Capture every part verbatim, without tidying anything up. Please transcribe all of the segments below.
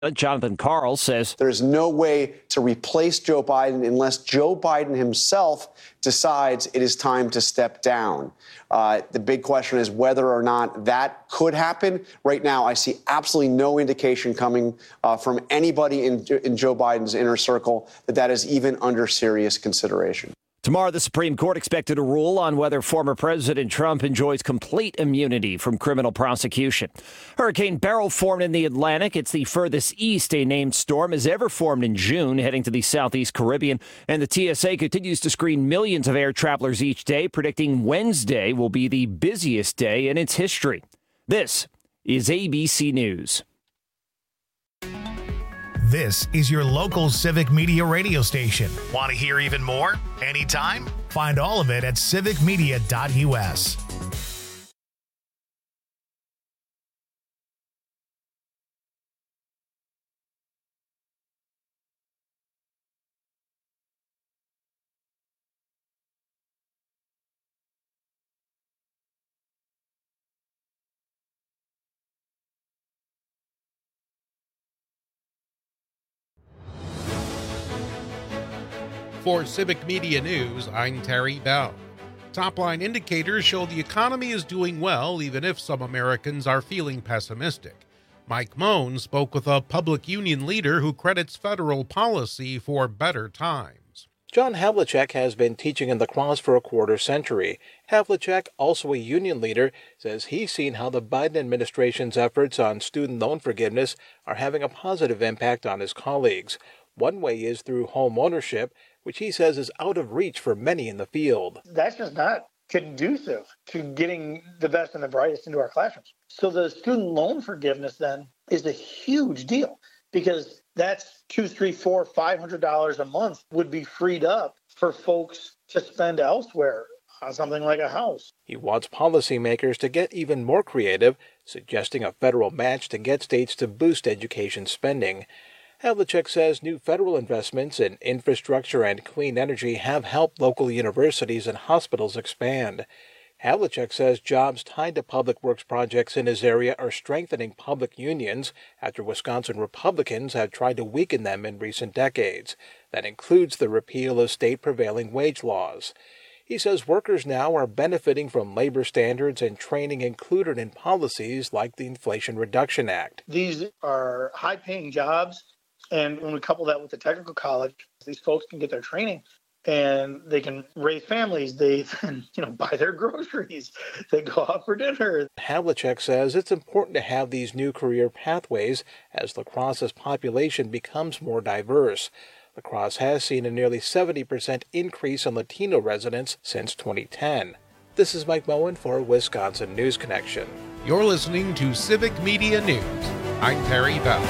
Jonathan Karl says there's no way to replace Joe Biden unless Joe Biden himself decides it is time to step down. Uh, the big question is whether or not that could happen. Right now, I see absolutely no indication coming uh, from anybody in, in Joe Biden's inner circle that that is even under serious consideration. Tomorrow, the Supreme Court expected to rule on whether former President Trump enjoys complete immunity from criminal prosecution. Hurricane Beryl formed in the Atlantic. It's the furthest east a named storm has ever formed in June, heading to the southeast Caribbean. And the T S A continues to screen millions of air travelers each day, predicting Wednesday will be the busiest day in its history. This is A B C News. This is your local Civic Media radio station. Want to hear even more? Anytime? Find all of it at civic media dot u s. For Civic Media News, I'm Terry Bell. Top-line indicators show the economy is doing well, even if some Americans are feeling pessimistic. Mike Moen spoke with a public union leader who credits federal policy for better times. John Havlicek has been teaching in La Crosse for a quarter century. Havlicek, also a union leader, says he's seen how the Biden administration's efforts on student loan forgiveness are having a positive impact on his colleagues. One way is through home ownership, which he says is out of reach for many in the field. That's just not conducive to getting the best and the brightest into our classrooms. So the student loan forgiveness then is a huge deal because that's two, three, four, five hundred dollars a month would be freed up for folks to spend elsewhere on something like a house. He wants policymakers to get even more creative, suggesting a federal match to get states to boost education spending. Havlicek says new federal investments in infrastructure and clean energy have helped local universities and hospitals expand. Havlicek says jobs tied to public works projects in his area are strengthening public unions after Wisconsin Republicans have tried to weaken them in recent decades. That includes the repeal of state prevailing wage laws. He says workers now are benefiting from labor standards and training included in policies like the Inflation Reduction Act. These are high-paying jobs. And when we couple that with the technical college, these folks can get their training and they can raise families. They can, you know, buy their groceries. They go out for dinner. Havlicek says it's important to have these new career pathways as La Crosse's population becomes more diverse. La Crosse has seen a nearly seventy percent increase in Latino residents since twenty ten. This is Mike Moen for Wisconsin News Connection. You're listening to Civic Media News. I'm Terry Bell.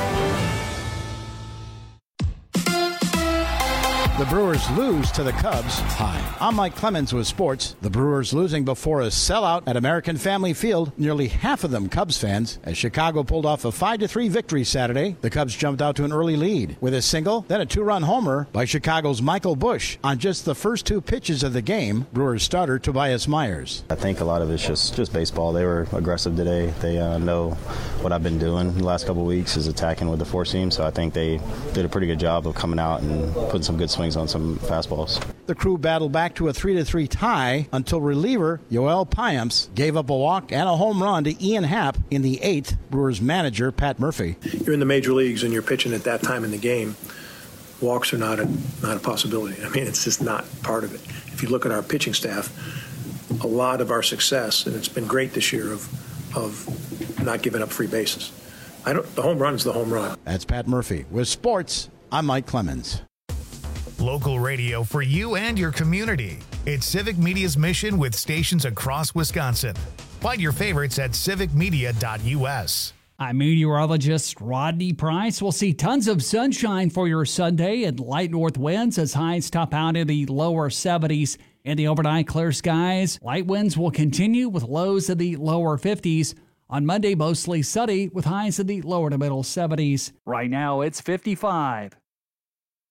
The Brewers lose to the Cubs. Hi, I'm Mike Clemens with sports. The Brewers losing before a sellout at American Family Field. Nearly half of them Cubs fans. As Chicago pulled off a five to three victory Saturday, the Cubs jumped out to an early lead with a single, then a two-run homer by Chicago's Michael Busch on just the first two pitches of the game. Brewers starter Tobias Myers. I think a lot of it's just, just baseball. They were aggressive today. They uh, know what I've been doing the last couple of weeks is attacking with the four seam, so I think they did a pretty good job of coming out and putting some good swings on some fastballs. The crew battled back to a three to three tie until reliever Yoel Payamps gave up a walk and a home run to Ian Happ in the eighth. Brewers manager Pat Murphy. You're in the major leagues and you're pitching at that time in the game. Walks are not a not a possibility. I mean, it's just not part of it. If you look at our pitching staff, a lot of our success, and it's been great this year, of of not giving up free bases. I don't. The home run is the home run. That's Pat Murphy. With sports, I'm Mike Clemens. Local radio for you and your community. It's Civic Media's mission with stations across Wisconsin. Find your favorites at civic media dot u s. I'm meteorologist Rodney Price. We'll see tons of sunshine for your Sunday and light north winds as highs top out in the lower seventies. In the overnight, clear skies. Light winds will continue with lows in the lower fifties. On Monday, mostly sunny with highs in the lower to middle seventies. Right now, it's fifty-five.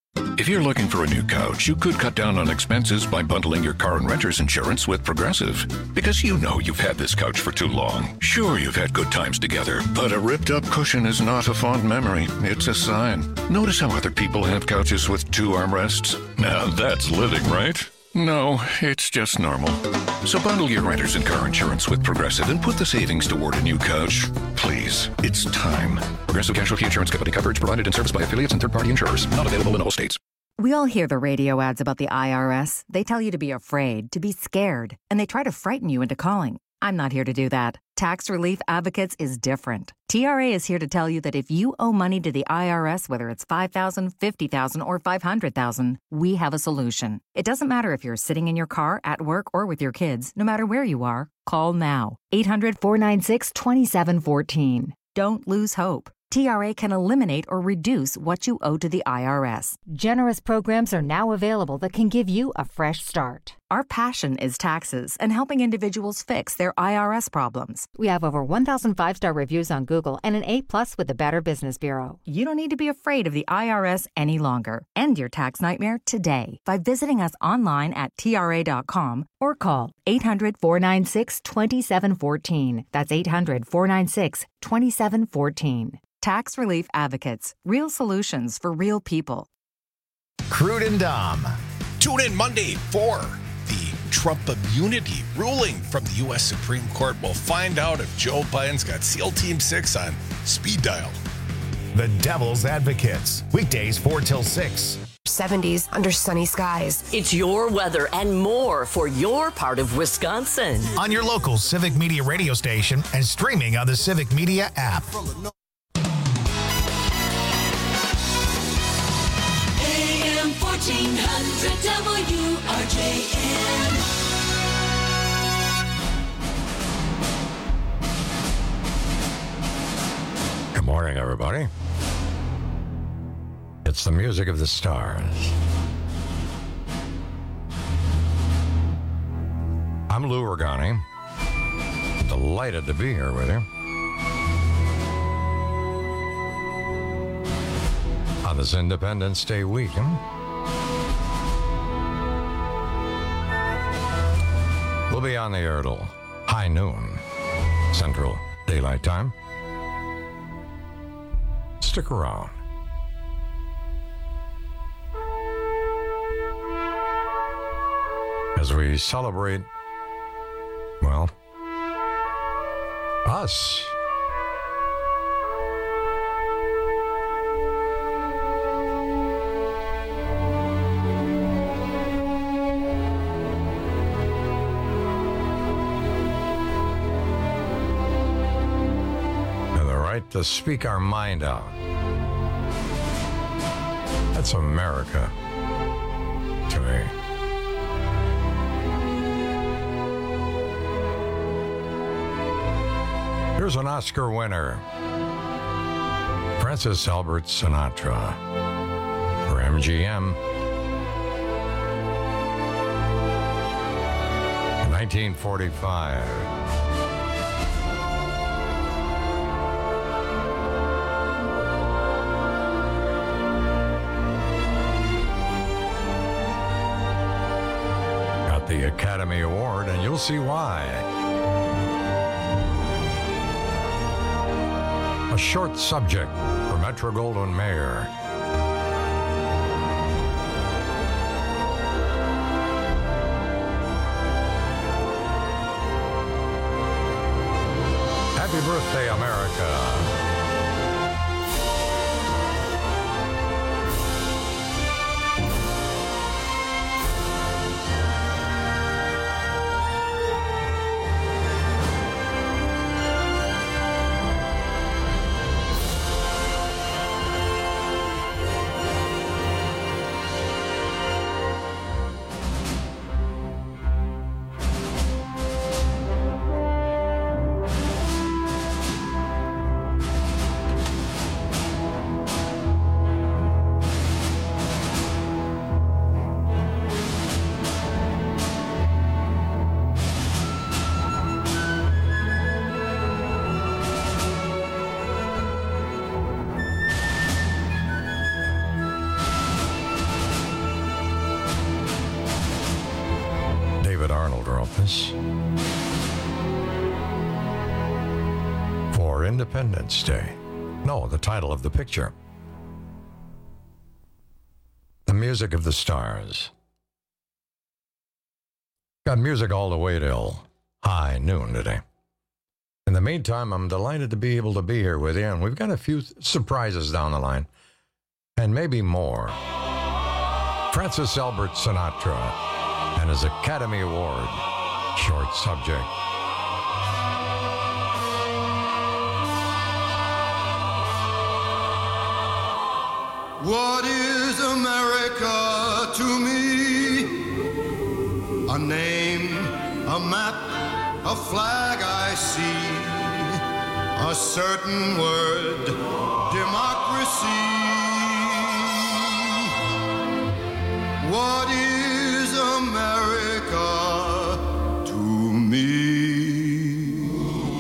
If you're looking for a new couch, you could cut down on expenses by bundling your car and renter's insurance with Progressive. Because you know you've had this couch for too long. Sure, you've had good times together, but a ripped-up cushion is not a fond memory. It's a sign. Notice how other people have couches with two armrests? Now that's living, right? No, it's just normal. So bundle your renters and car insurance with Progressive and put the savings toward a new couch. Please, it's time. Progressive Casualty Insurance Company. Coverage provided and serviced by affiliates and third-party insurers. Not available in all states. We all hear the radio ads about the I R S. They tell you to be afraid, to be scared, and they try to frighten you into calling. I'm not here to do that. Tax Relief Advocates is different. T R A is here to tell you that if you owe money to the I R S, whether it's five thousand dollars, fifty thousand dollars, or five hundred thousand dollars, we have a solution. It doesn't matter if you're sitting in your car, at work, or with your kids. No matter where you are, call now. eight hundred, four nine six, two seven one four. Don't lose hope. T R A can eliminate or reduce what you owe to the I R S. Generous programs are now available that can give you a fresh start. Our passion is taxes and helping individuals fix their I R S problems. We have over one thousand five-star reviews on Google and an A plus with the Better Business Bureau. You don't need to be afraid of the I R S any longer. End your tax nightmare today by visiting us online at T R A dot com or call eight hundred, four nine six, two seven one four. That's eight hundred, four nine six, two seven one four. Tax Relief Advocates. Real solutions for real people. Crude and Dom. Tune in Monday for the Trump immunity ruling from the U S Supreme Court. We'll find out if Joe Biden's got SEAL Team six on speed dial. The Devil's Advocates. Weekdays four till six. seventies under sunny skies. It's your weather and more for your part of Wisconsin. On your local Civic Media radio station and streaming on the Civic Media app. fourteen hundred W R J N. Good morning, everybody. It's the music of the stars. I'm Lou Ragani. Delighted to be here with you. On this Independence Day weekend. We'll be on the air till high noon, Central Daylight Time. Stick around. As we celebrate, well, us. To speak our mind out. That's America to me. Here's an Oscar winner, Francis Albert Sinatra, for M G M. In nineteen forty-five. The Academy Award, and you'll see why. A short subject for Metro-Goldwyn-Mayer. Happy birthday, America. wrote this. For Independence Day. No, the title of the picture. The Music of the Stars. Got music all the way till high noon today. In the meantime, I'm delighted to be able to be here with you, and we've got a few surprises down the line, and maybe more. Francis Albert Sinatra and his Academy Award short subject. What is America to me? A name, a map, a flag I see, a certain word, democracy. What is America to me?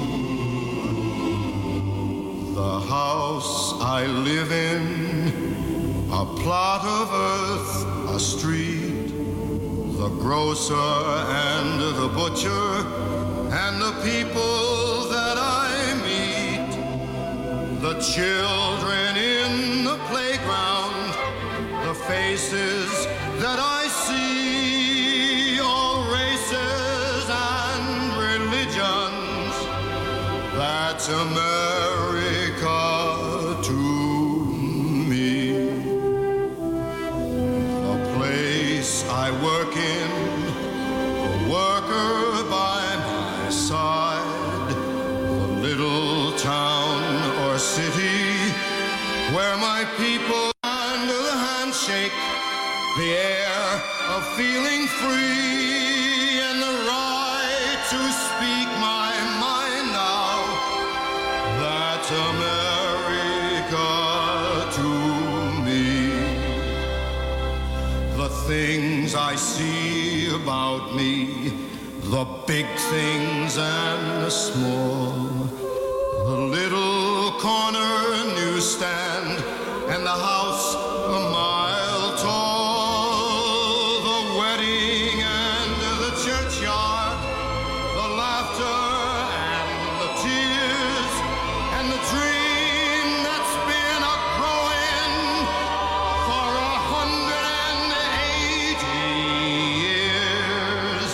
The house I live in, a plot of earth, a street, the grocer and the butcher, and the people that I meet, the children in the playground, the faces that I see, all races and religions. That's America to me. The place I work in, a worker by my side, the little town or city where my people under the handshake, the air of feeling free and the right to speak my mind now. That's America to me. The things I see about me, the big things and the small, the little corner newsstand and the house a mile tall, the wedding and the churchyard, the laughter and the tears, and the dream that's been a growing for a hundred and eighty years.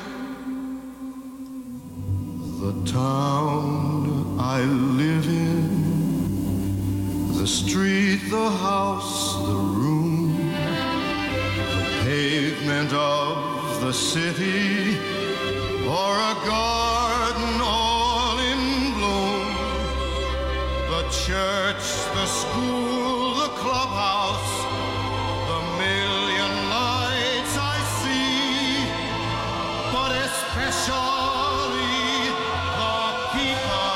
The town I live in, the street, the house, the room, the pavement of the city, or a garden all in bloom, the church, the school, the clubhouse, the million lights I see, but especially the people.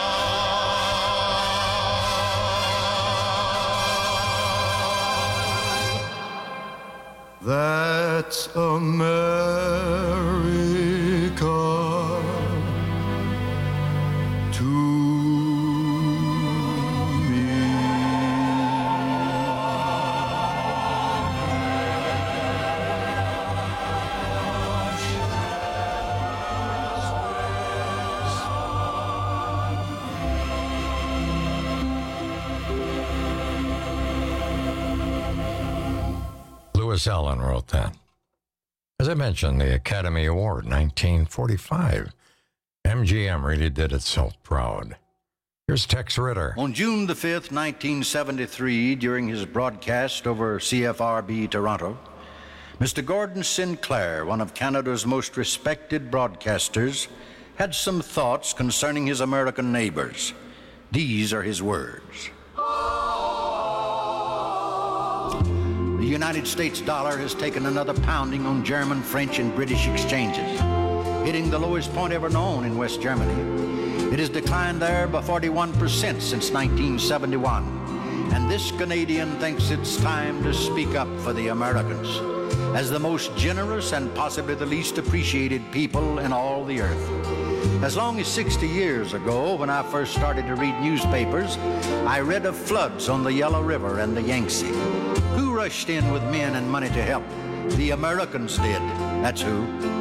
That's America to me. Lewis Allen wrote that. As I mentioned, the Academy Award, nineteen forty-five. M G M really did it so proud. Here's Tex Ritter. On June the fifth, nineteen seventy-three, during his broadcast over C F R B Toronto, Mister Gordon Sinclair, one of Canada's most respected broadcasters, had some thoughts concerning his American neighbors. These are his words. The United States dollar has taken another pounding on German, French, and British exchanges, hitting the lowest point ever known in West Germany. It has declined there by forty-one percent since nineteen seventy-one, and this Canadian thinks it's time to speak up for the Americans as the most generous and possibly the least appreciated people in all the earth. As long as sixty years ago, when I first started to read newspapers, I read of floods on the Yellow River and the Yangtze. Who rushed in with men and money to help? The Americans did. That's who.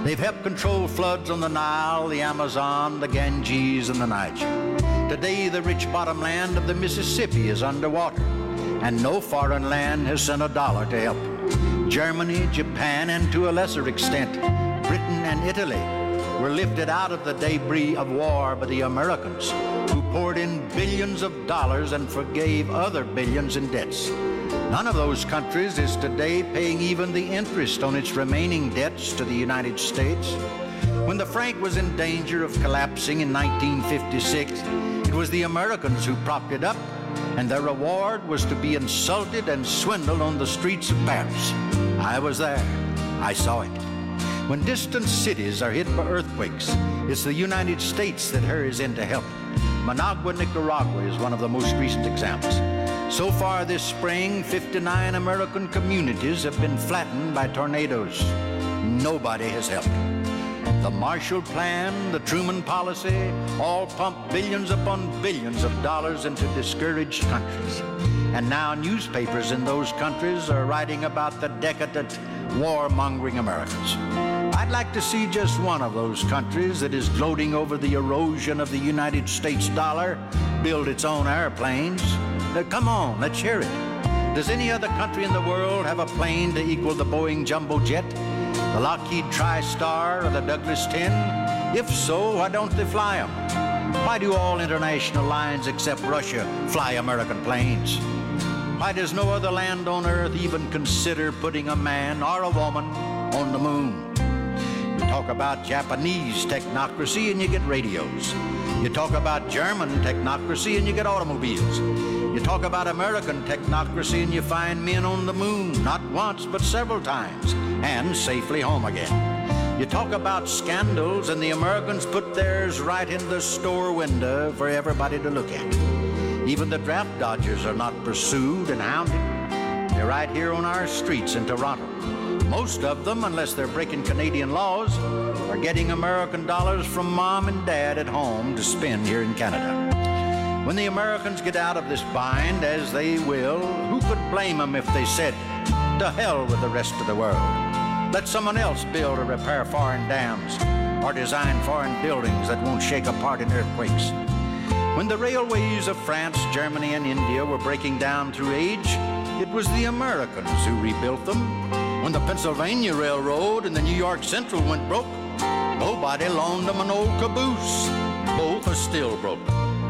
They've helped control floods on the Nile, the Amazon, the Ganges, and the Niger. Today, the rich bottomland of the Mississippi is underwater, and no foreign land has sent a dollar to help. Germany, Japan, and to a lesser extent, Britain and Italy were lifted out of the debris of war by the Americans, who poured in billions of dollars and forgave other billions in debts. None of those countries is today paying even the interest on its remaining debts to the United States. When the franc was in danger of collapsing in nineteen fifty-six, it was the Americans who propped it up, and their reward was to be insulted and swindled on the streets of Paris. I was there. I saw it. When distant cities are hit by earthquakes, it's the United States that hurries in to help. Managua, Nicaragua is one of the most recent examples. So far this spring, fifty-nine American communities have been flattened by tornadoes. Nobody has helped. The Marshall Plan, the Truman Policy, all pump billions upon billions of dollars into discouraged countries. And now newspapers in those countries are writing about the decadent, warmongering Americans. I'd like to see just one of those countries that is gloating over the erosion of the United States dollar build its own airplanes. Now, come on, let's hear it. Does any other country in the world have a plane to equal the Boeing Jumbo Jet, the Lockheed TriStar, or the Douglas ten? If so, why don't they fly them? Why do all international lines except Russia fly American planes? Why does no other land on earth even consider putting a man or a woman on the moon? You talk about Japanese technocracy and you get radios. You talk about German technocracy and you get automobiles. You talk about American technocracy and you find men on the moon, not once, but several times, and safely home again. You talk about scandals and the Americans put theirs right in the store window for everybody to look at. Even the draft dodgers are not pursued and hounded. They're right here on our streets in Toronto. Most of them, unless they're breaking Canadian laws, are getting American dollars from mom and dad at home to spend here in Canada. When the Americans get out of this bind, as they will, who could blame them if they said, to hell with the rest of the world? Let someone else build or repair foreign dams or design foreign buildings that won't shake apart in earthquakes. When the railways of France, Germany, and India were breaking down through age, it was the Americans who rebuilt them. When the Pennsylvania Railroad and the New York Central went broke, nobody loaned them an old caboose. Both are still broken.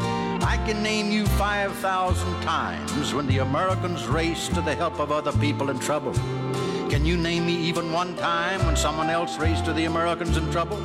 I can name you five thousand times when the Americans raced to the help of other people in trouble. Can you name me even one time when someone else raced to the Americans in trouble?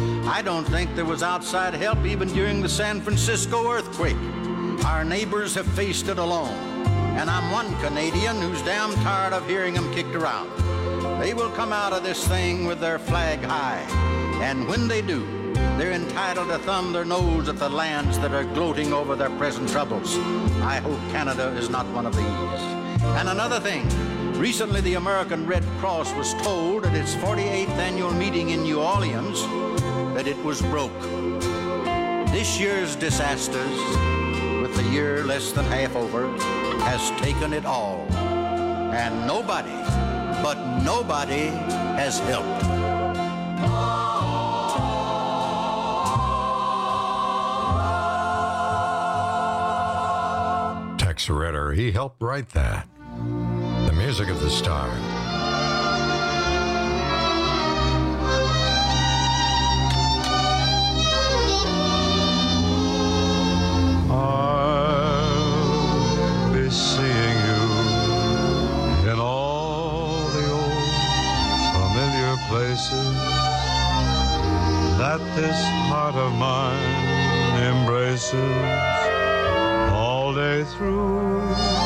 I don't think there was outside help even during the San Francisco earthquake. Our neighbors have faced it alone. And I'm one Canadian who's damn tired of hearing them kicked around. They will come out of this thing with their flag high. And when they do, they're entitled to thumb their nose at the lands that are gloating over their present troubles. I hope Canada is not one of these. And another thing, recently the American Red Cross was told at its forty-eighth annual meeting in New Orleans that it was broke. This year's disasters, with the year less than half over, has taken it all. And nobody, but nobody has helped. Tex Ritter, he helped write that. The music of the star. I'll be seeing you in all the old familiar places that this heart of mine embraces all day through.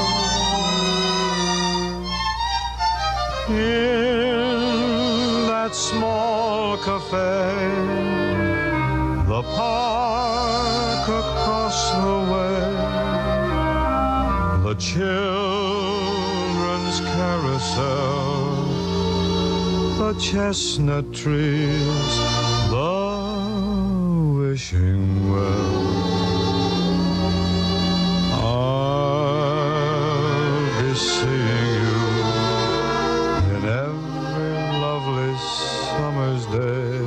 In that small cafe, the park across the way, the children's carousel, the chestnut trees, the wishing well. I'll be seeing you in every lovely summer's day.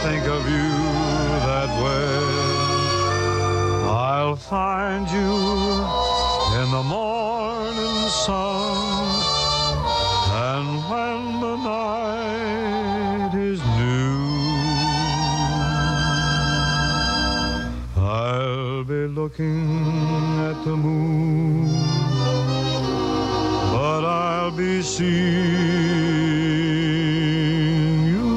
think of you that way. I'll find you in the morning sun, and when the night is new, I'll be looking at the moon, but I'll be seeing you.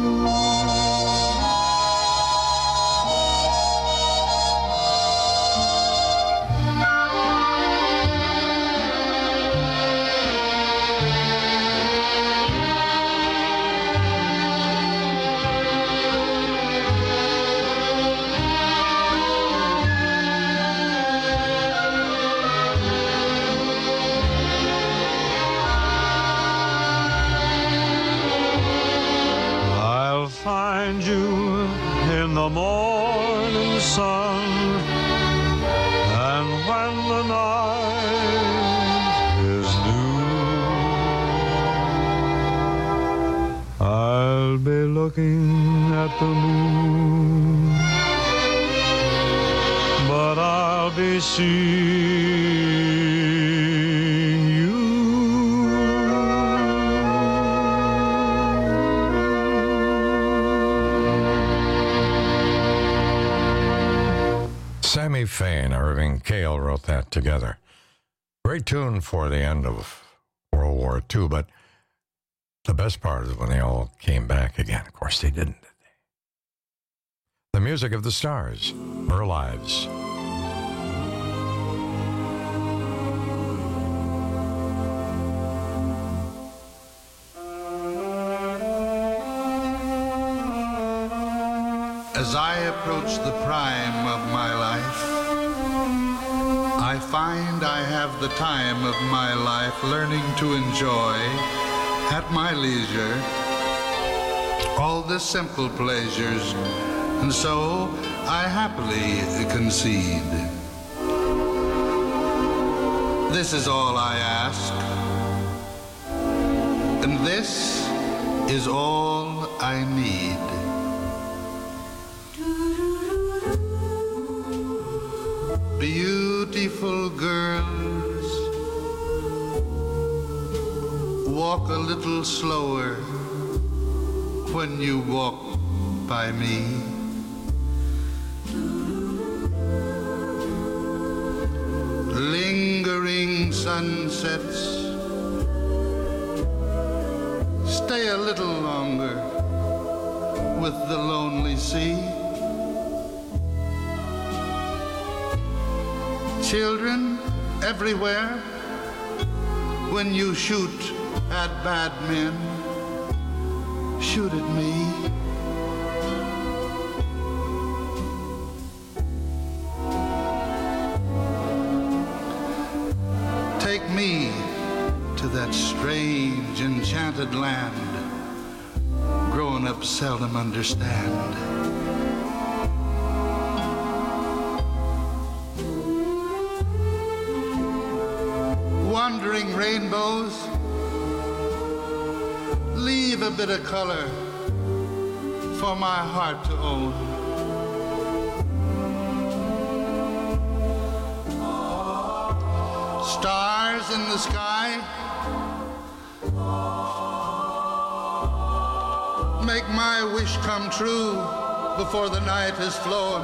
Find you in the morning sun, and when the night is new, I'll be looking at the moon, but I'll be seeing you. Sammy Faye and Irving Kale wrote that together. Great tune for the end of World War Two, but the best part is when they all came back again. Of course, they didn't, did they? The music of the stars, Her Lives. As I approach the prime of my life, I find I have the time of my life learning to enjoy, at my leisure, all the simple pleasures, and so I happily concede. This is all I ask, and this is all I need. Beautiful girls, walk a little slower when you walk by me. Lingering sunsets, stay a little longer with the lonely sea. Children everywhere, when you shoot at bad men, shoot at me. Take me to that strange, enchanted land grown-ups seldom understand. Wandering rainbows, leave a bit of color for my heart to own. Stars in the sky, make my wish come true before the night has flown.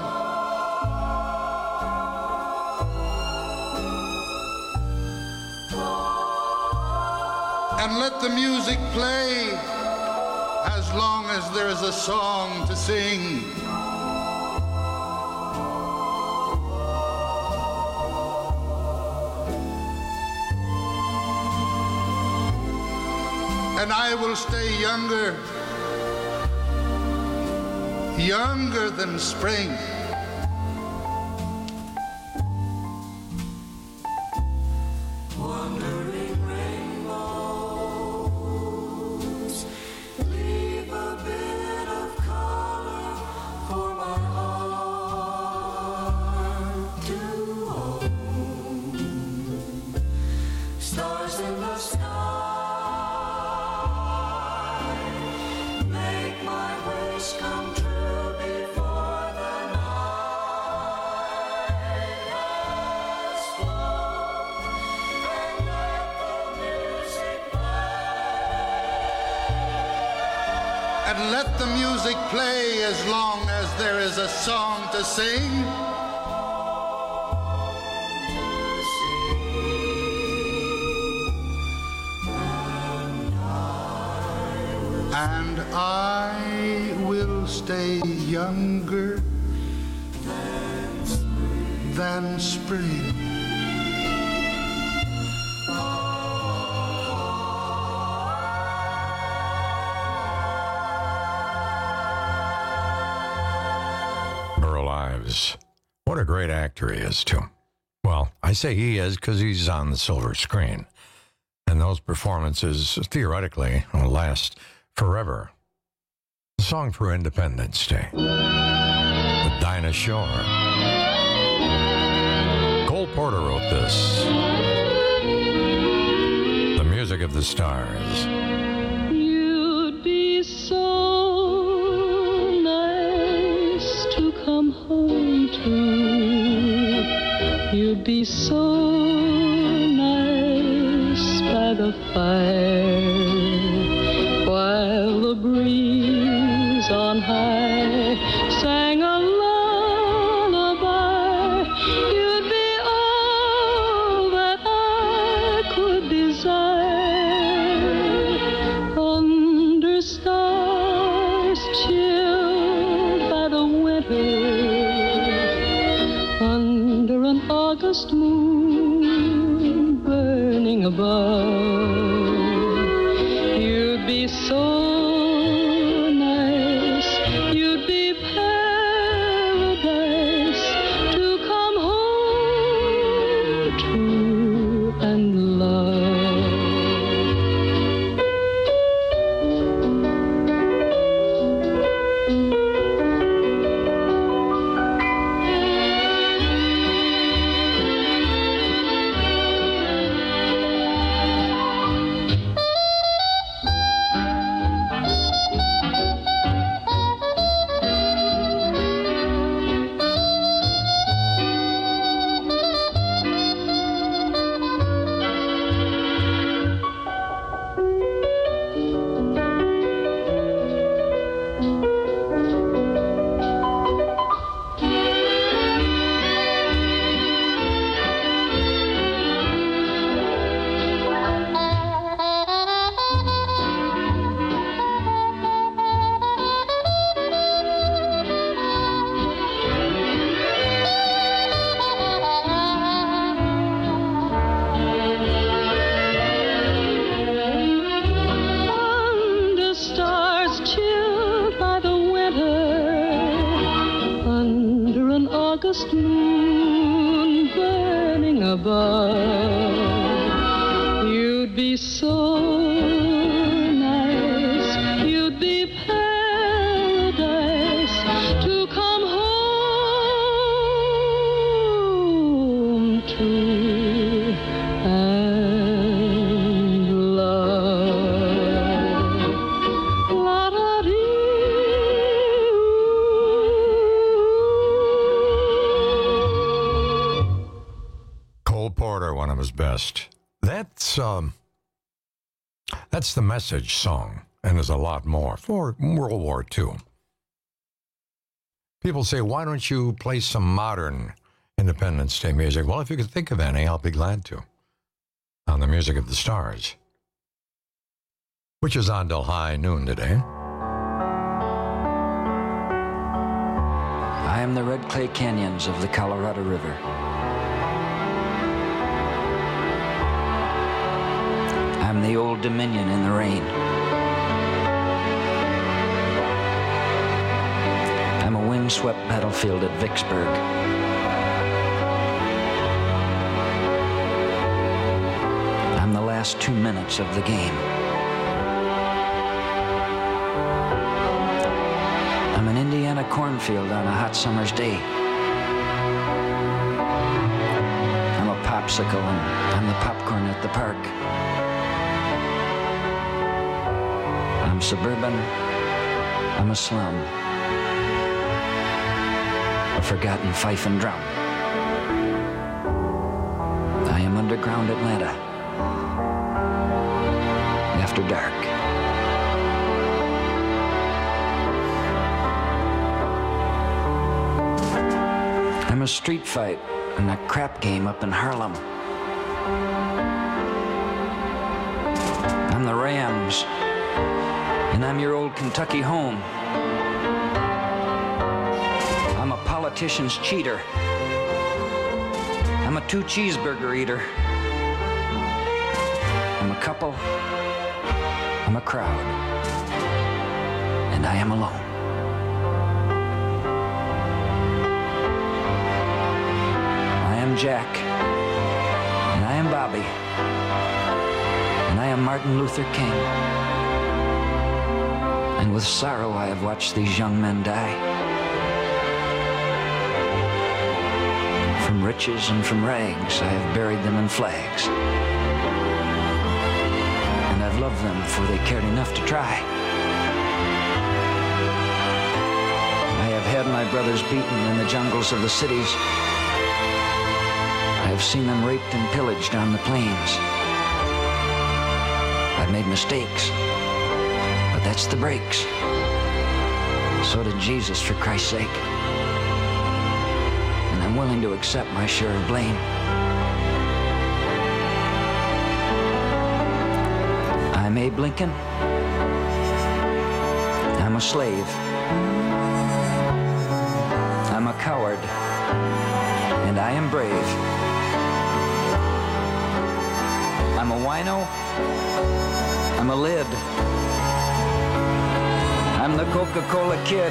And let the music play as long as there is a song to sing. And I will stay younger, younger than spring. Come true. and let the music play as long as there is a song to sing. And I will stay younger than spring. Burl Ives. What a great actor he is, too. Well, I say he is because he's on the silver screen. And those performances, theoretically, will last forever. The song for Independence Day with Dinah Shore. Cole Porter wrote this. The Music of the Stars. You'd be so nice to come home to. You'd be so nice by the fire. While the breeze on high sang a lullaby, you'd be all that I could desire. Under stars chilled by the winter, under an August moon burning above. So nice, you'd be paradise to come home to and August moon burning above. You'd be so nice, you'd be paradise to come home to and love. La-da-dee. Cole Porter, one of his best. That's um, that's the Message song, and there's a lot more for World War Two. People say, why don't you play some modern Independence Day music? Well, if you could think of any, I'll be glad to. On the Music of the Stars, which is on till high noon today. I am the red clay canyons of the Colorado River. I'm the Old Dominion in the rain. I'm a windswept battlefield at Vicksburg. I'm the last two minutes of the game. I'm an Indiana cornfield on a hot summer's day. I'm a popsicle and I'm the popcorn at the park. I'm suburban, I'm a slum, a forgotten fife and drum. I am underground Atlanta, after dark. I'm a street fight and a crap game up in Harlem. I'm the Rams, and I'm your old Kentucky home. I'm a politician's cheater. I'm a two cheeseburger eater. I'm a couple. I'm a crowd. And I am alone. I am Jack. And I am Bobby. And I am Martin Luther King. And with sorrow I have watched these young men die. From riches and from rags I have buried them in flags. And I've loved them for they cared enough to try. I have had my brothers beaten in the jungles of the cities. I have seen them raped and pillaged on the plains. I've made mistakes, but that's the breaks. So did Jesus, for Christ's sake. And I'm willing to accept my share of blame. I'm Abe Lincoln. I'm a slave. I'm a coward. And I am brave. I'm a wino. I'm a lid. I'm the Coca-Cola kid.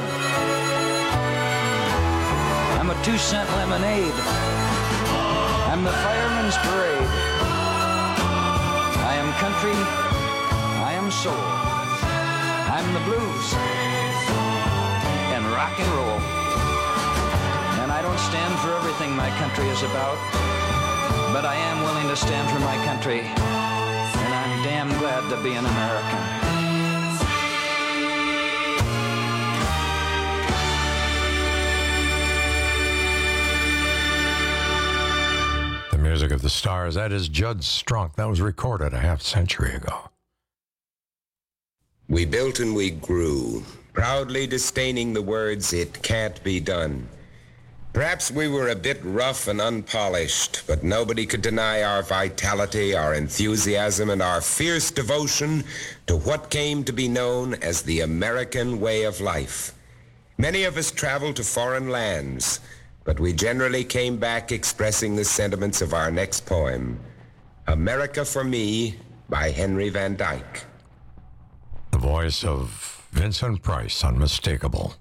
I'm a two-cent lemonade. I'm the fireman's parade. I am country. I am soul. I'm the blues and rock and roll. And I don't stand for everything my country is about, but I am willing to stand for my country. And I'm damn glad to be an American. Music of the Stars. That is Judd Strunk. That was recorded a half century ago. We built and we grew, proudly disdaining the words, "It can't be done." Perhaps we were a bit rough and unpolished, but nobody could deny our vitality, our enthusiasm, and our fierce devotion to what came to be known as the American way of life. Many of us traveled to foreign lands, but we generally came back expressing the sentiments of our next poem, America for Me, by Henry Van Dyke. The voice of Vincent Price, unmistakable.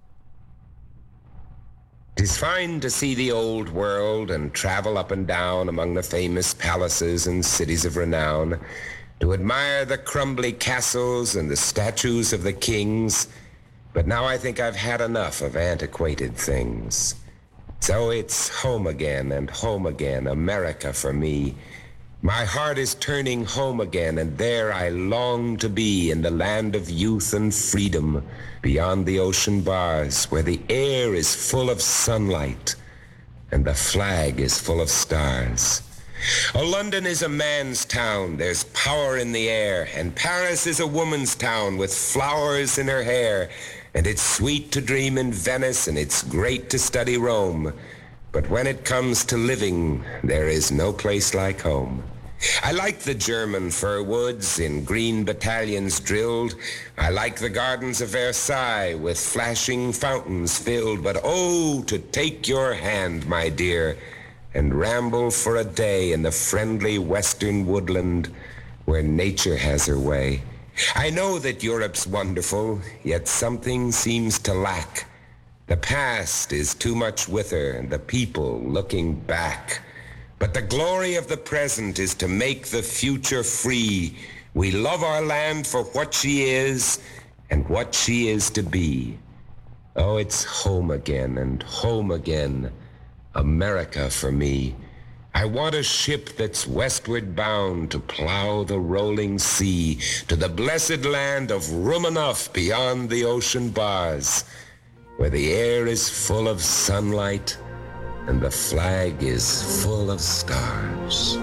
'Tis fine to see the old world and travel up and down among the famous palaces and cities of renown, to admire the crumbly castles and the statues of the kings, but now I think I've had enough of antiquated things. So it's home again and home again, America for me. My heart is turning home again, and there I long to be, in the land of youth and freedom, beyond the ocean bars, where the air is full of sunlight and the flag is full of stars. Oh, London is a man's town, there's power in the air, and Paris is a woman's town with flowers in her hair. And it's sweet to dream in Venice, and it's great to study Rome. But when it comes to living, there is no place like home. I like the German fir woods in green battalions drilled. I like the gardens of Versailles with flashing fountains filled. But oh, to take your hand, my dear, and ramble for a day in the friendly western woodland where nature has her way. I know that Europe's wonderful, yet something seems to lack. The past is too much with her, and the people looking back. But the glory of the present is to make the future free. We love our land for what she is and what she is to be. Oh, it's home again and home again, America for me. I want a ship that's westward bound to plow the rolling sea to the blessed land of room enough beyond the ocean bars, where the air is full of sunlight and the flag is full of stars.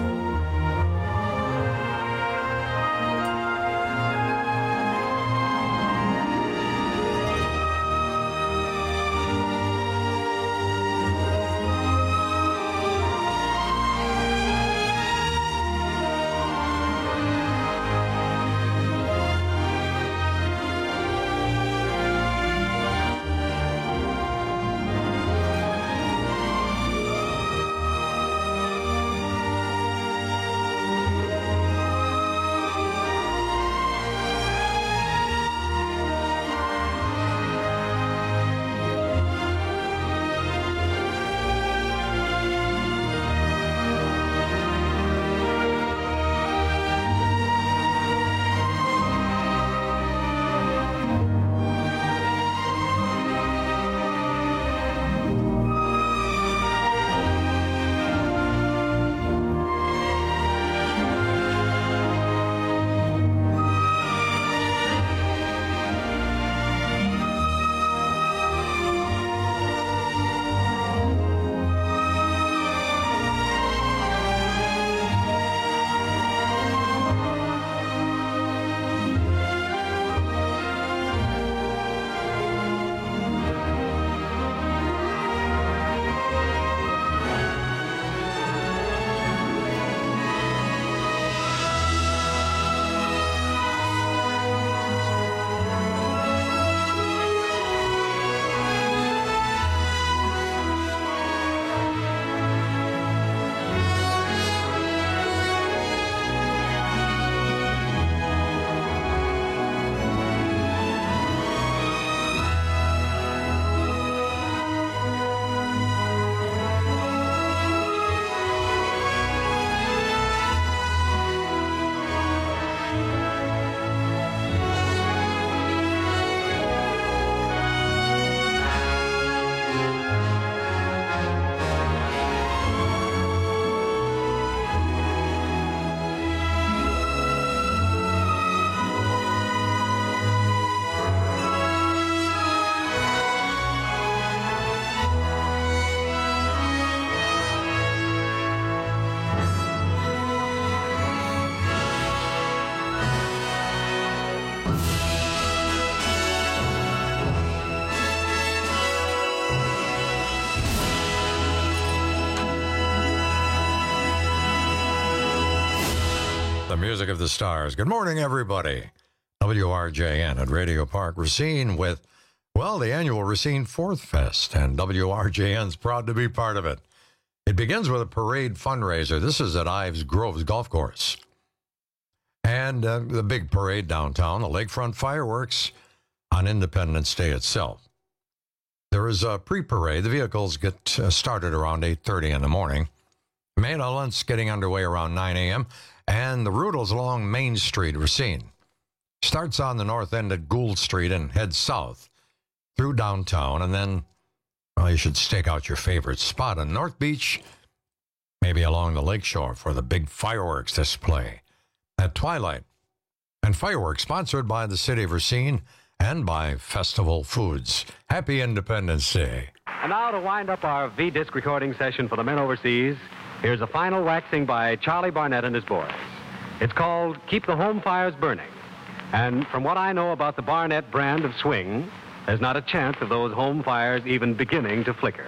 music of the stars. Good morning, everybody. W R J N at Radio Park Racine with, well, the annual Racine Fourth Fest, and W R J N's proud to be part of it. It begins with a parade fundraiser. This is at Ives Groves Golf Course. And uh, the big parade downtown, the lakefront fireworks on Independence Day itself. There is a pre-parade. The vehicles get uh, started around eight thirty in the morning. Main events getting underway around nine a.m. And the route is along Main Street, Racine. Starts on the north end at Gould Street and heads south through downtown. And then, well, you should stake out your favorite spot on North Beach, maybe along the lakeshore for the big fireworks display at twilight. And fireworks sponsored by the City of Racine and by Festival Foods. Happy Independence Day. And now to wind up our V-Disc recording session for the men overseas, here's a final waxing by Charlie Barnett and his boys. It's called Keep the Home Fires Burning. And from what I know about the Barnett brand of swing, there's not a chance of those home fires even beginning to flicker.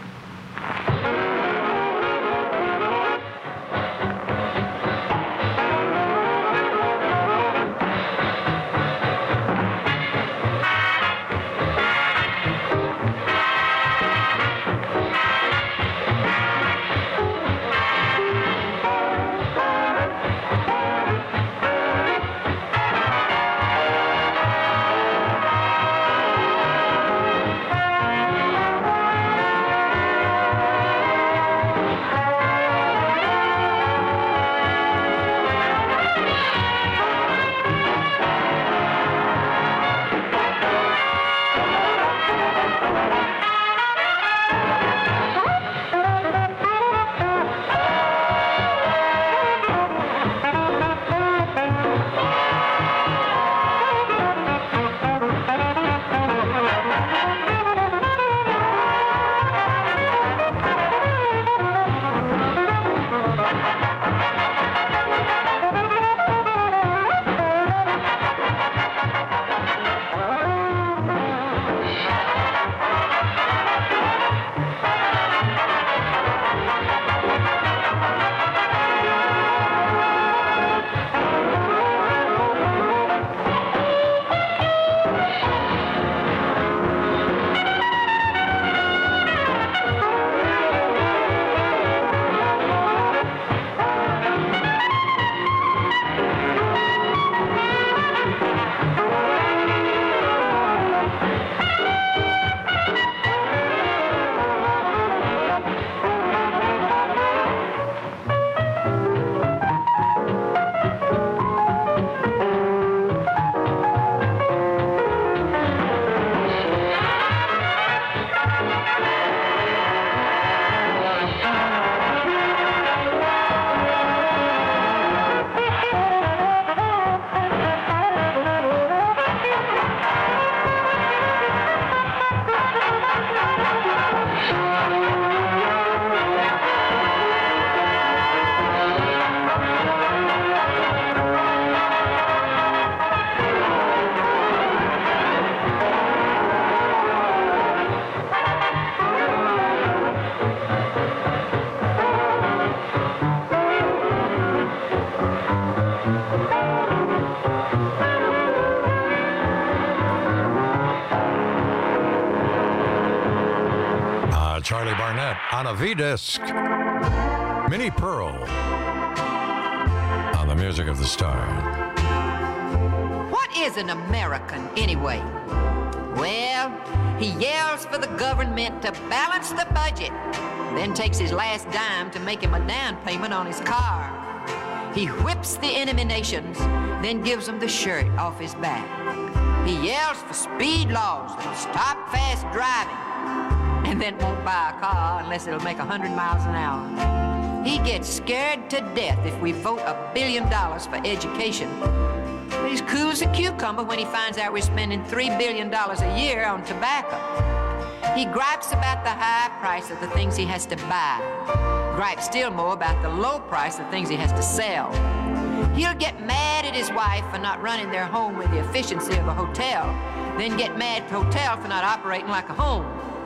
Charlie Barnett on a V-Disc. Minnie Pearl on the music of the star. What is an American anyway? Well, he yells for the government to balance the budget, then takes his last dime to make him a down payment on his car. He whips the enemy nations, then gives them the shirt off his back. He yells for speed laws that'll stop fast driving, and then won't buy a car unless it'll make one hundred miles an hour. He gets scared to death if we vote a billion dollars for education. But he's cool as a cucumber when he finds out we're spending three billion dollars a year on tobacco. He gripes about the high price of the things he has to buy. Gripes still more about the low price of things he has to sell. He'll get mad at his wife for not running their home with the efficiency of a hotel, then get mad at the hotel for not operating like a home.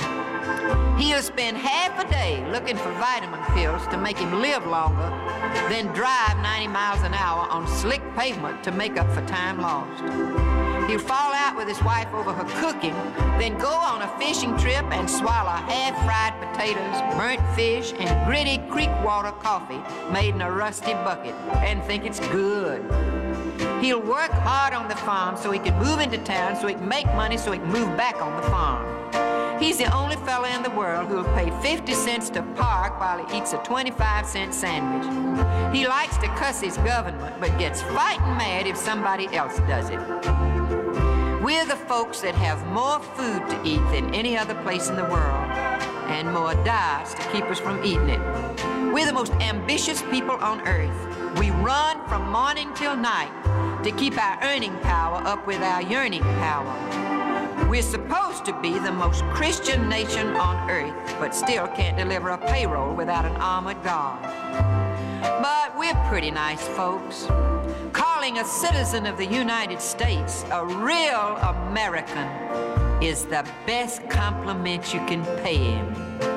He'll spend half a day looking for vitamin pills to make him live longer, then drive ninety miles an hour on slick pavement to make up for time lost. He'll fall out with his wife over her cooking, then go on a fishing trip and swallow half-fried potatoes, burnt fish, and gritty creek water coffee made in a rusty bucket and think it's good. He'll work hard on the farm so he can move into town, so he can make money, so he can move back on the farm. He's the only fella in the world who'll pay fifty cents to park while he eats a twenty-five cent sandwich. He likes to cuss his government, but gets fighting mad if somebody else does it. We're the folks that have more food to eat than any other place in the world, and more diets to keep us from eating it. We're the most ambitious people on earth. We run from morning till night to keep our earning power up with our yearning power. We're supposed to be the most Christian nation on earth, but still can't deliver a payroll without an armored guard. But we're pretty nice folks. Calling a citizen of the United States a real American is the best compliment you can pay him.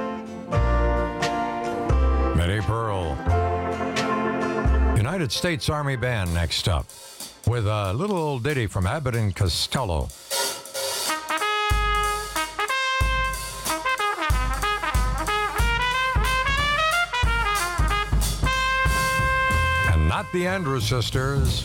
Mittie Pearl. United States Army Band next up with a little old ditty from Abbott and Costello. Not the Andrews Sisters.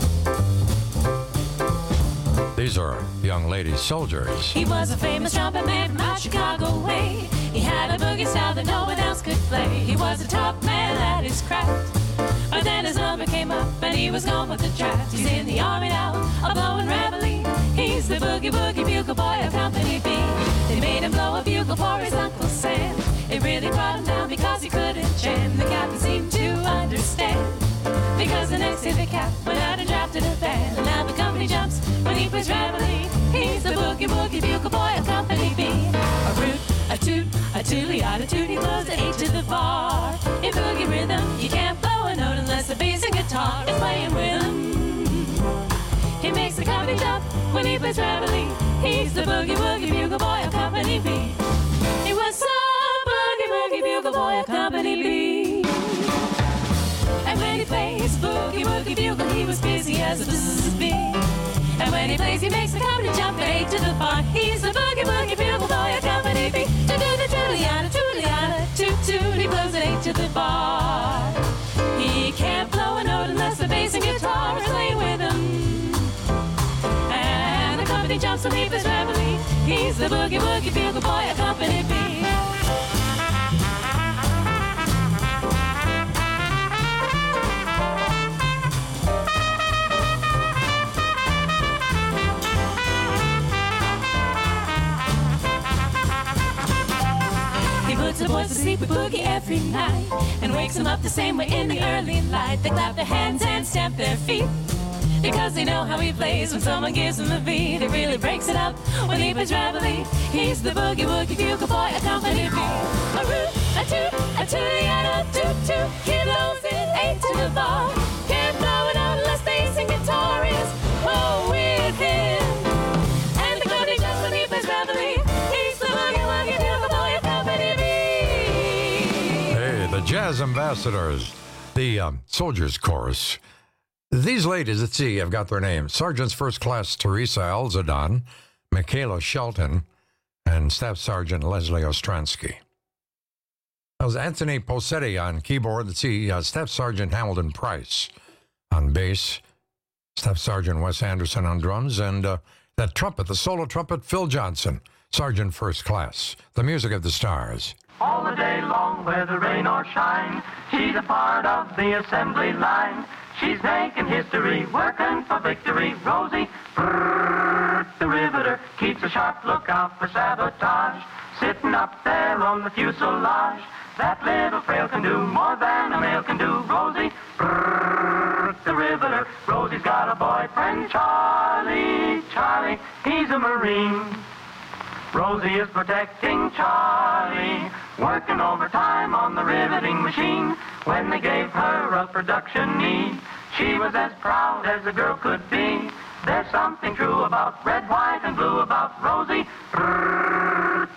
These are young lady soldiers. He was a famous trumpet man from out Chicago way. He had a boogie style that no one else could play. He was a top man at his craft. But then his number came up and he was gone with the draft. He's in the army now, a blowing reveille. He's the boogie woogie bugle boy of Company B. They made him blow a bugle for his Uncle Sam. It really brought him down because he couldn't jam. The captain seemed to understand, because the next day the cap went out and drafted a band. And now the company jumps when he plays reveille. He's the boogie woogie bugle boy of Company B. A root, a toot, a toolie, a toot. He blows the H to the bar. In boogie rhythm, you can't blow a note unless the bass and guitar is playing with him. He makes the company jump when he plays reveille. He's the boogie woogie bugle boy of Company B. He was so boogie woogie bugle boy of Company B. And when he plays boogie woogie bugle, he was busy as a bzzz bee. And when he plays, he makes the company jump from A to the bar. He's the boogie woogie bugle boy of Company B. To do the tootliana, tootliana, toot toot. He blows an A to the bar. He can't blow a note unless the bass and guitar is playing with him. And the company jumps when he plays reveille. He's the boogie woogie bugle boy of Company B. Puts the boys to sleep with boogie every night and wakes them up the same way in the early light. They clap their hands and stamp their feet because they know how he plays. When someone gives him a beat, it really breaks it up when he plays reveille. He's the boogie woogie bugle boy of Company B. A root, a toot, a tootie and a toot toot. He blows it eight to the bar. Can't blow it out unless bass and guitar is oh with him. And the company just when he plays reveille. He's the boogie woogie bugle boy of Company B. The Jazz Ambassadors, the um, Soldiers Chorus. These ladies, let's see, I've got their names. Sergeant's First Class Teresa Alzadon, Michaela Shelton, and Staff Sergeant Leslie Ostransky. That was Anthony Posetti on keyboard. Let's see, uh, Staff Sergeant Hamilton Price on bass, Staff Sergeant Wes Anderson on drums, and uh, that trumpet, the solo trumpet, Phil Johnson, Sergeant First Class. The music of the stars. All the day long, whether rain or shine, she's a part of the assembly line. She's making history, working for victory. Rosie, brrr, the riveter, keeps a sharp lookout for sabotage. Sitting up there on the fuselage, that little frail can do more than a male can do. Rosie, brrr, the riveter. Rosie's got a boyfriend, Charlie. Charlie, he's a Marine. Rosie is protecting Charlie, working overtime on the riveting machine. When they gave her a production need, she was as proud as a girl could be. There's something true about red, white, and blue about Rosie, brrr,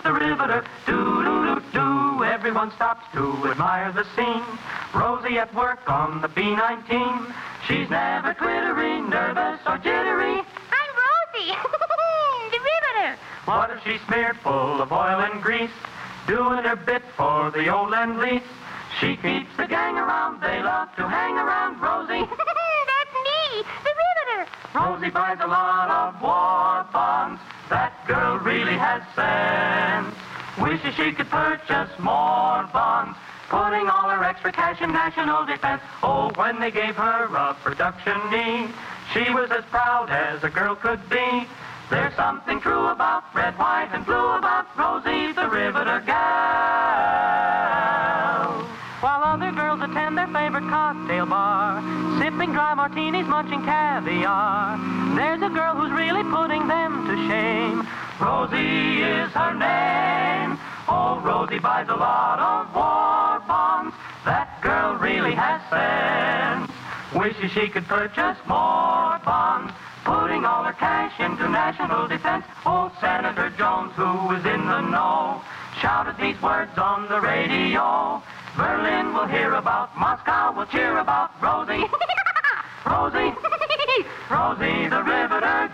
the riveter. Do-do-do-do. Everyone stops to admire the scene. Rosie at work on the B nineteen. She's never twittery, nervous, or jittery. I'm Rosie, the riveter. What if she's smeared full of oil and grease, doing her bit for the old Lend-Lease? She keeps the gang around, they love to hang around Rosie. That's me, the riveter. Rosie buys a lot of war bonds. That girl really has sense. Wishes she could purchase more bonds, putting all her extra cash in national defense. Oh, when they gave her a production knee, she was as proud as a girl could be. There's something true about red, white, and blue about Rosie the Riveter gal. While other girls attend their favorite cocktail bar, sipping dry martinis, munching caviar, there's a girl who's really putting them to shame. Rosie is her name. Oh, Rosie buys a lot of war bonds. That girl really has sense. Wishes she could purchase more bonds, putting all her cash into national defense. Old Senator Jones, who was in the know, shouted these words on the radio. Berlin will hear about, Moscow will cheer about Rosie. Rosie, Rosie the Riveter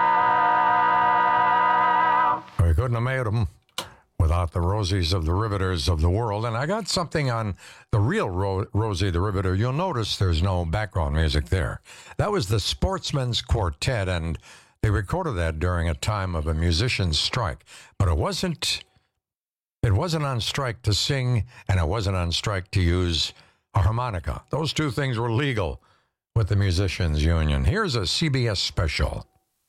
gal. We couldn't have made them without the Rosies of the Riveters of the world. And I got something on the real Ro- Rosie the Riveter. You'll notice there's no background music there. That was the Sportsmen's Quartet, and they recorded that during a time of a musician's strike. But it wasn't, it wasn't on strike to sing, and it wasn't on strike to use a harmonica. Those two things were legal with the Musicians Union. Here's a C B S special.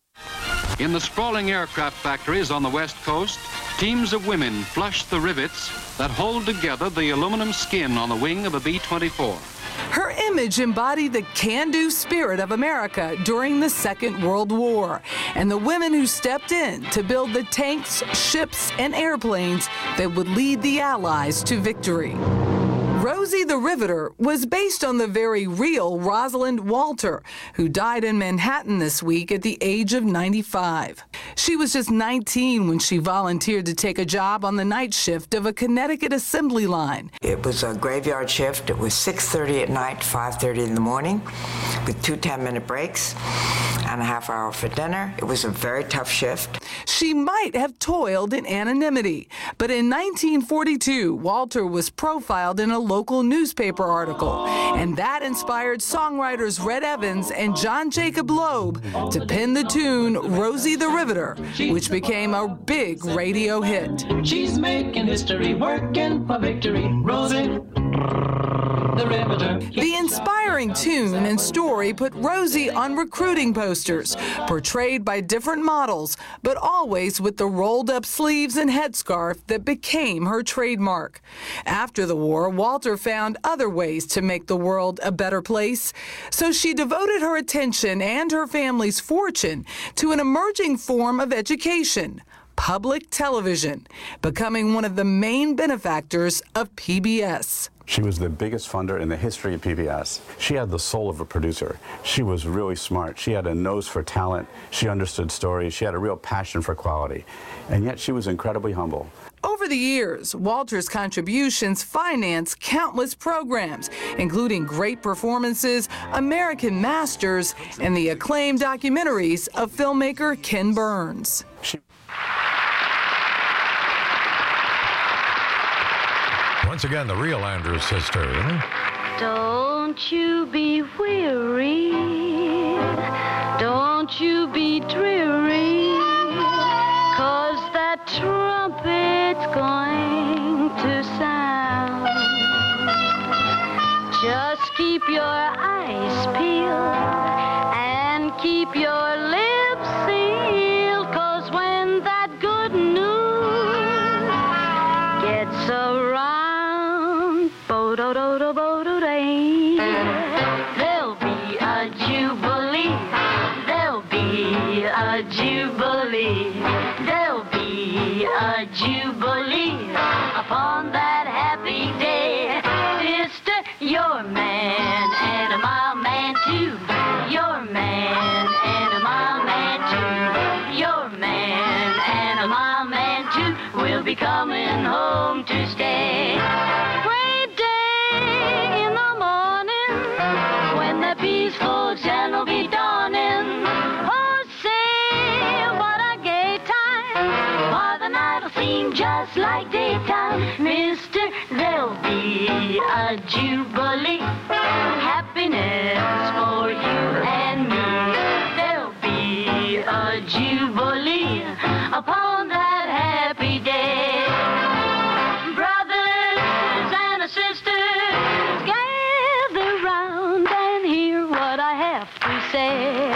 In the sprawling aircraft factories on the West Coast, teams of women flush the rivets that hold together the aluminum skin on the wing of a B twenty-four. Her image embodied the can-do spirit of America during the Second World War and the women who stepped in to build the tanks, ships, and airplanes that would lead the Allies to victory. Rosie the Riveter was based on the very real Rosalind Walter, who died in Manhattan this week at the age of ninety-five. She was just nineteen when she volunteered to take a job on the night shift of a Connecticut assembly line. It was a graveyard shift. It was six thirty at night, five thirty in the morning, with two ten-minute breaks and a half hour for dinner. It was a very tough shift. She might have toiled in anonymity, but in nineteen forty-two, Walter was profiled in a local newspaper article, and that inspired songwriters Red Evans and John Jacob Loeb to pen the tune Rosie the Riveter, which became a big radio hit. She's making history, working for victory, Rosie the Riveter. The inspiring tune and story put Rosie on recruiting posters, portrayed by different models, but always with the rolled-up sleeves and headscarf that became her trademark. After the war, Walter found other ways to make the world a better place, so she devoted her attention and her family's fortune to an emerging form of education, public television, becoming one of the main benefactors of P B S. She was the biggest funder in the history of P B S. She had the soul of a producer. She was really smart. She had a nose for talent. She understood stories. She had a real passion for quality. And yet she was incredibly humble. Over the years, Walter's contributions financed countless programs, including great performances, American Masters, and the acclaimed documentaries of filmmaker Ken Burns. She Once again, the real Andrews sister. Don't you be weary. Don't you be dreary. 'Cause that trumpet's going to sound. Just keep your eyes peeled and keep your lips sealed. 'Cause when that good news gets around, there'll be a jubilee. There'll be a jubilee. There'll be a jubilee upon that happy day. Sister, you're a man and my man too. You're a man and my man too. You're a man and my man too. We'll be a jubilee. Happiness for you and me. There'll be a jubilee upon that happy day. Brothers and sisters, gather round and hear what I have to say.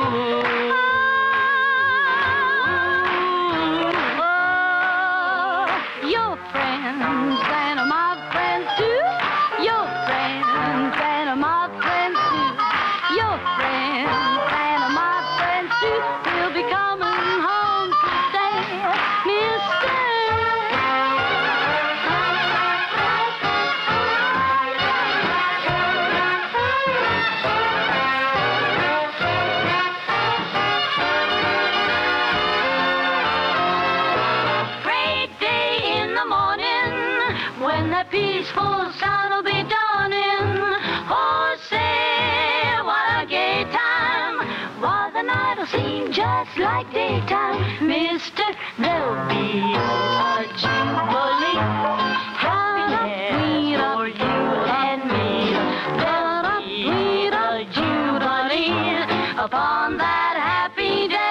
Peaceful sun will be dawning. Oh, say, what a gay time. While the night will seem just like daytime. Mister, there'll be a jubilee. Happiness for you and me. There'll be a jubilee upon that happy day.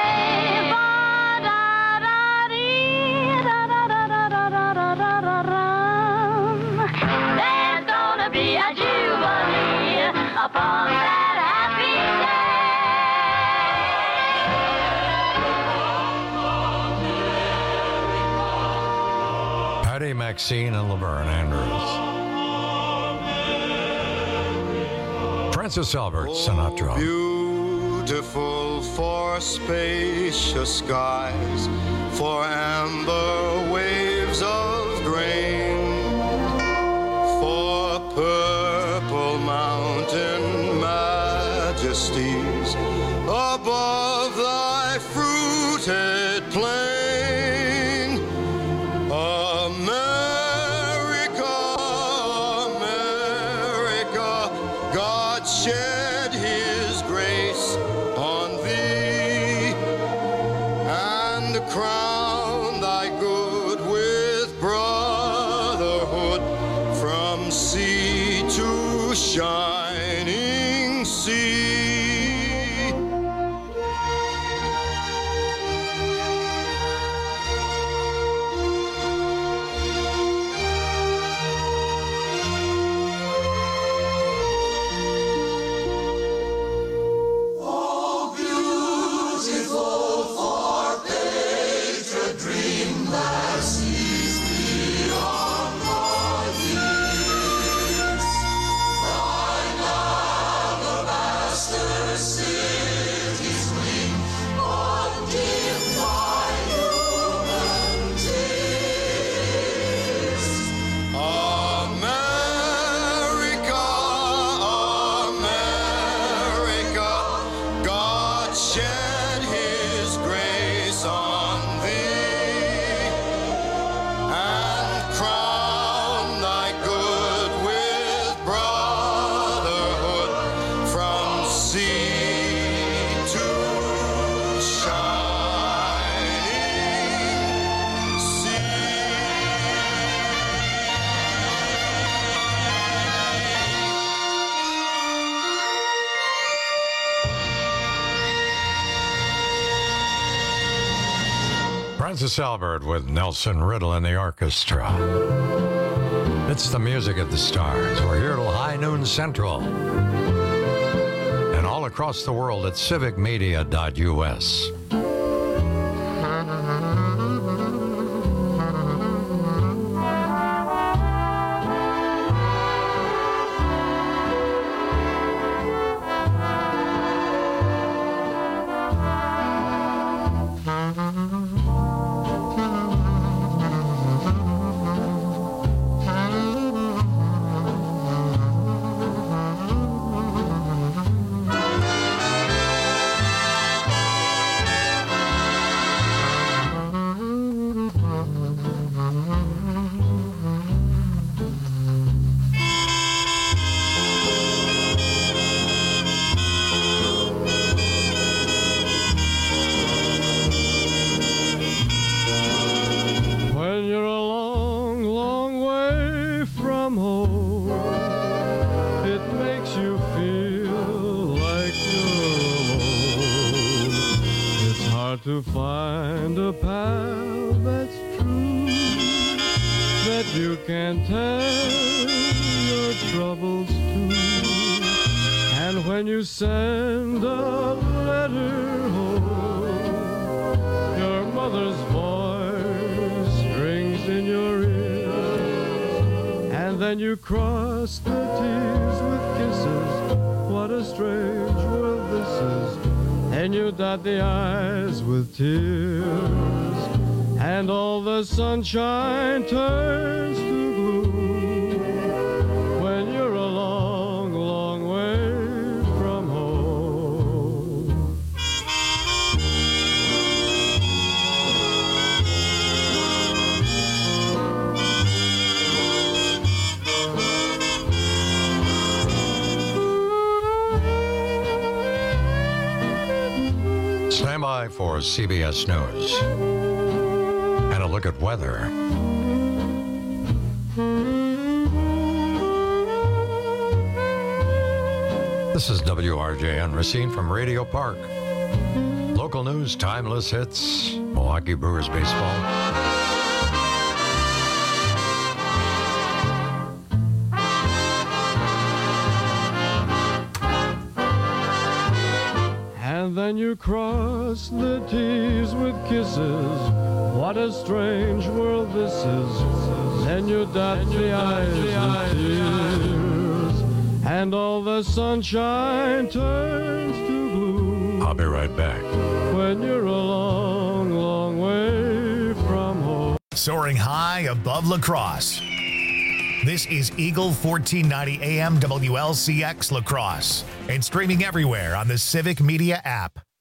Upon that happy day. Patty Maxine and Laverne Andrews. Francis Albert Sinatra. Beautiful for spacious skies, for amber waves of grain, for purple mountain majesties above thy fruited plain. America, America, God shed his grace on thee and crown thy good with brotherhood from sea to shining sea. Oh, beautiful for patriot dream that sees beyond my years. Thine alabaster cities gleam, undimmed by human tears. America, America, God shed his grace on thee and crown thy good with brotherhood from sea to shining sea. Francis Albert with Nelson Riddle and the orchestra. It's the music of the stars. We're here till high noon central. And all across the world at civic media dot U S. to find a pal that's true, that you can tell your troubles to. And when you send a letter home, your mother's voice rings in your ears, and then you cross the T's with kisses. What a strange world this is. And you dot the I's with tears, and all the sunshine turns to gloom when you're a long, long way from home. Stand by for C B S News and a look at weather. This is W R J N Racine from Radio Park. Local news, timeless hits, Milwaukee Brewers baseball. And then you cross the T's with kisses. What a strange world this is. Then you dot the I's with tears, and all the sunshine turns to gloom. I'll be right back. When you're a long, long way from home. Soaring high above La Crosse. This is Eagle fourteen ninety A M W L C X La Crosse and streaming everywhere on the Civic Media app.